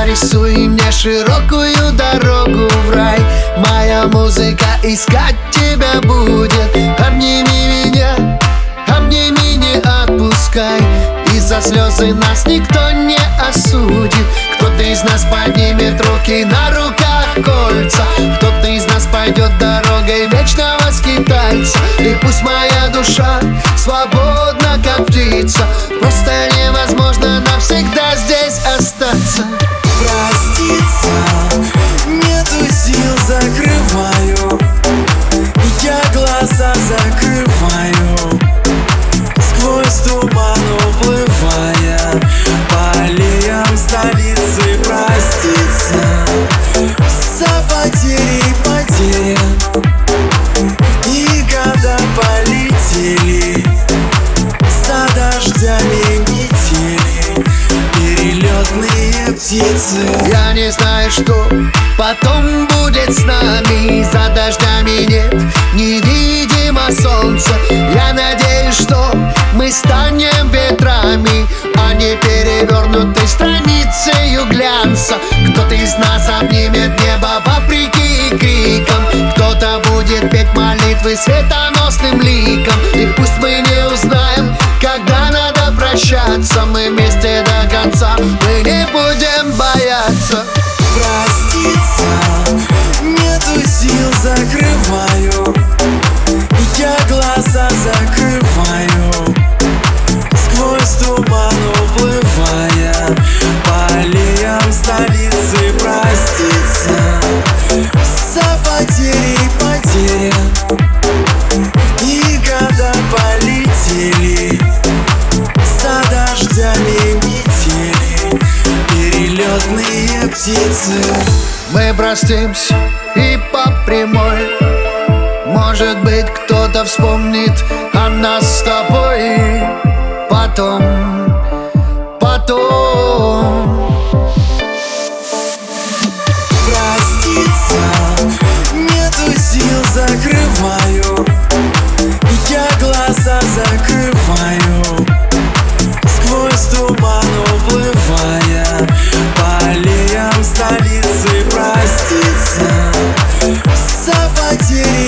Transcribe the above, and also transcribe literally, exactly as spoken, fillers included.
нарисуй мне широкую дорогу в рай. Моя музыка искать тебя будет. Обними меня, обними, не отпускай. Из-за слезы нас никто не осудит. Кто-то из нас поднимет руки, на руках кольца. Кто-то из нас пойдет дорогой вечного скитальца. И пусть моя душа свободна, как птица, просто невозможно навсегда здесь остаться. Проститься нету сил, закрываю. Я глаза закрываю, сквозь туман уплывая по аллеям столицы. Проститься за потери и потери. И года полетели за дождями метели, перелетные птицы. Я не знаю, что потом будет с нами. За дождями нет невидимо солнца. Я надеюсь, что мы станем ветрами, а не перевернутой страницей глянца. Кто-то из нас обнимет небо вопреки крикам. Кто-то будет петь молитвы светоносным ликом. И пусть мы не узнаем, когда надо прощаться, мы вместе до конца, мы не будем бояться. Проститься нету сил, закрываю. Я глаза закрываю, сквозь туман уплывая по аллеям столицы. Проститься за потери и потери. И года полетели за дождями метели, перелетные птицы. Мы простимся и по прямой. Может быть, кто-то вспомнит о нас с тобой потом, потом. Проститься нету сил, закрываю. Я глаза закрываю, сквозь туман уплывая по аллеям столицы. Проститься за потери